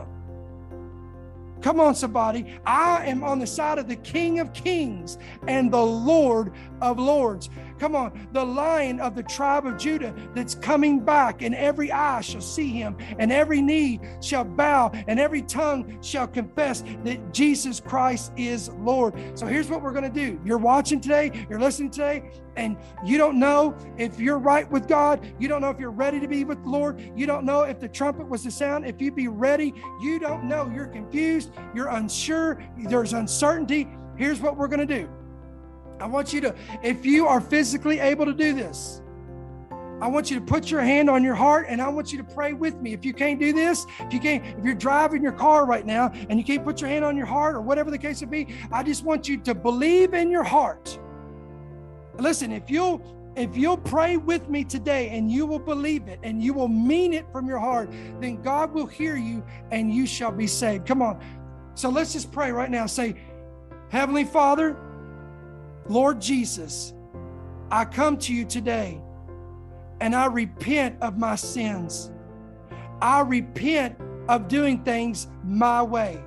Come on, somebody. I am on the side of the King of Kings and the Lord of Lords. Come on, the Lion of the tribe of Judah that's coming back, and every eye shall see him, and every knee shall bow, and every tongue shall confess that Jesus Christ is Lord. So here's what we're going to do. You're watching today, you're listening today, and you don't know if you're right with God. You don't know if you're ready to be with the Lord. You don't know if the trumpet was to sound, if you'd be ready. You don't know. You're confused. You're unsure. There's uncertainty. Here's what we're going to do. I want you to, if you are physically able to do this, I want you to put your hand on your heart, and I want you to pray with me. If you can't do this, if you're driving your car right now and you can't put your hand on your heart, or whatever the case would be, I just want you to believe in your heart. Listen, if you'll pray with me today and you will believe it and you will mean it from your heart, then God will hear you and you shall be saved. Come on. So let's just pray right now. Say, Heavenly Father, Lord Jesus, I come to you today and I repent of my sins. I repent of doing things my way.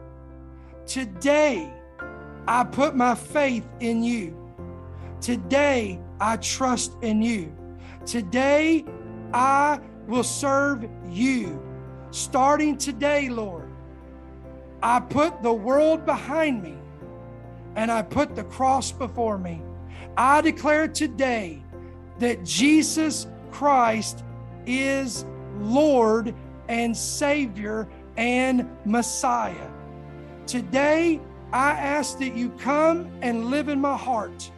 Today, I put my faith in you. Today, I trust in you. Today, I will serve you. Starting today, Lord, I put the world behind me and I put the cross before me. I declare today that Jesus Christ is Lord and Savior and Messiah. Today, I ask that you come and live in my heart.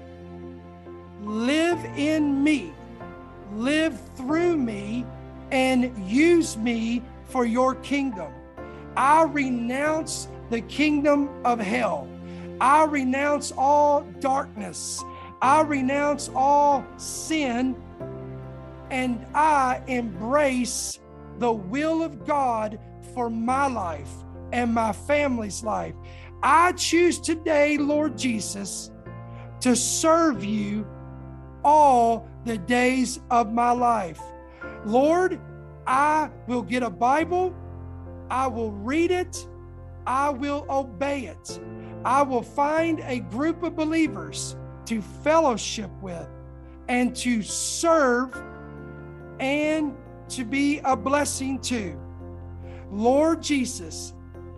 Live in me, live through me, and use me for your kingdom. I renounce the kingdom of hell. I renounce all darkness. I renounce all sin, and I embrace the will of God for my life and my family's life. I choose today, Lord Jesus, to serve you all the days of my life. Lord, I will get a Bible. I will read it. I will obey it. I will find a group of believers to fellowship with and to serve and to be a blessing to. Lord Jesus,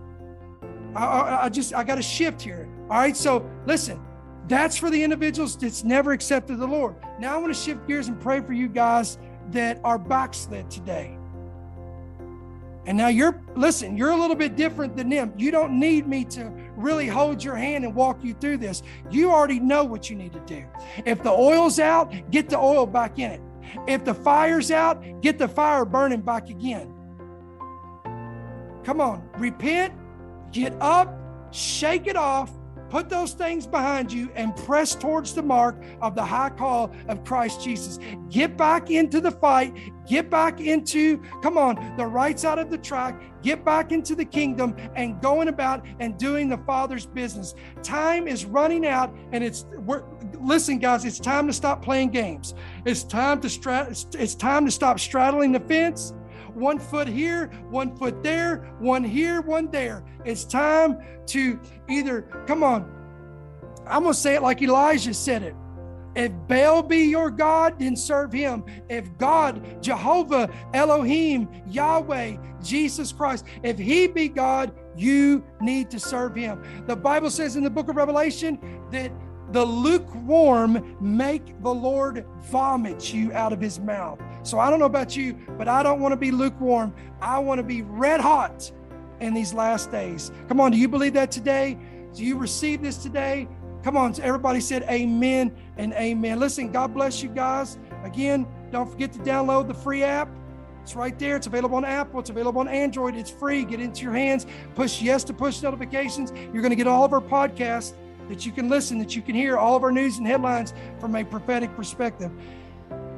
I got to shift here. All right, so listen. That's for the individuals that's never accepted the Lord. Now I want to shift gears and pray for you guys that are backslid today. And now you're a little bit different than them. You don't need me to really hold your hand and walk you through this. You already know what you need to do. If the oil's out, get the oil back in it. If the fire's out, get the fire burning back again. Come on, repent, get up, shake it off, put those things behind you and press towards the mark of the high call of Christ Jesus. Get back into the fight. Get back into, the right side of the track. Get back into the kingdom and going about and doing the Father's business. Time is running out, and listen, guys, it's time to stop playing games. It's time to stop straddling the fence. 1 foot here, 1 foot there, one here, one there. It's time to either, I'm going to say it like Elijah said it. If Baal be your God, then serve him. If God, Jehovah, Elohim, Yahweh, Jesus Christ, if he be God, you need to serve him. The Bible says in the book of Revelation that the lukewarm make the Lord vomit you out of his mouth. So I don't know about you, but I don't want to be lukewarm. I want to be red hot in these last days. Come on, do you believe that today? Do you receive this today? Come on, everybody said amen and amen. Listen, God bless you guys. Again, don't forget to download the free app. It's right there. It's available on Apple. It's available on Android. It's free. Get it into your hands. Push yes to push notifications. You're going to get all of our podcasts that you can listen, that you can hear, all of our news and headlines from a prophetic perspective.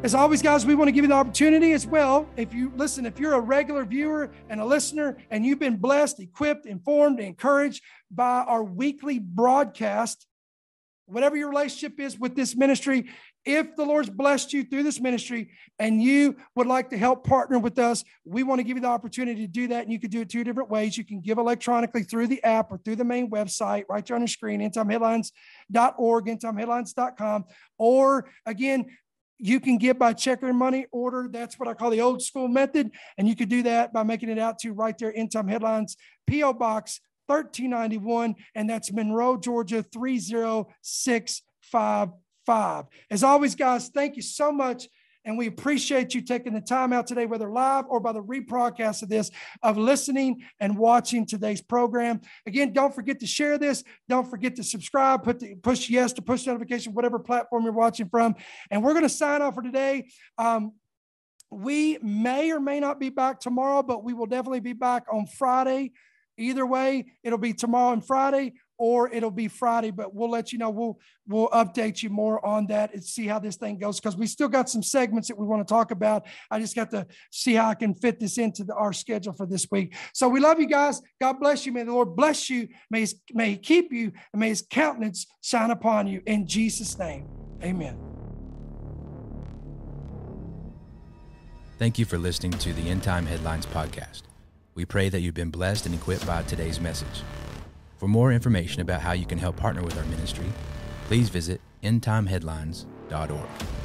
As always, guys, we want to give you the opportunity as well. If you're a regular viewer and a listener and you've been blessed, equipped, informed, encouraged by our weekly broadcast, whatever your relationship is with this ministry, if the Lord's blessed you through this ministry and you would like to help partner with us, we want to give you the opportunity to do that. And you can do it 2 different ways. You can give electronically through the app or through the main website right there on your screen, endtimeheadlines.org, endtimeheadlines.com. Or again, you can give by check or money order. That's what I call the old school method. And you could do that by making it out to right there, End Time Headlines, P.O. Box 1391. And that's Monroe, Georgia, 30655. As always, guys, thank you so much. And we appreciate you taking the time out today, whether live or by the rebroadcast of this, of listening and watching today's program. Again, don't forget to share this. Don't forget to subscribe, push yes to push notification, whatever platform you're watching from. And we're going to sign off for today. We may or may not be back tomorrow, but we will definitely be back on Friday. Either way, it'll be tomorrow and Friday, or it'll be Friday, but we'll let you know. We'll update you more on that and see how this thing goes, because we still got some segments that we want to talk about. I just got to see how I can fit this into our schedule for this week. So we love you guys. God bless you. May the Lord bless you. May he keep you, and may his countenance shine upon you. In Jesus' name, amen.
Thank you for listening to the End Time Headlines podcast. We pray that you've been blessed and equipped by today's message. For more information about how you can help partner with our ministry, please visit endtimeheadlines.org.